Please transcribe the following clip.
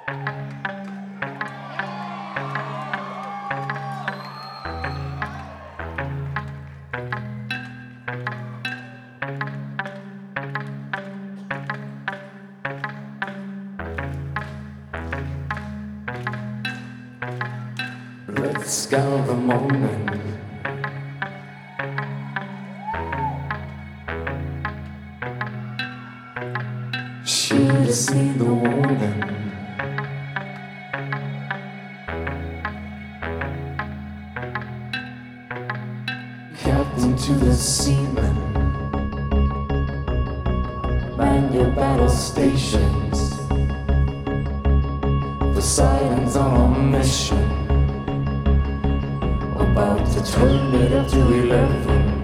Let's scour the moment. Should have seen the warning. Captain to the seamen, man your battle stations. Poseidon's on a mission, about to turn it up to 11.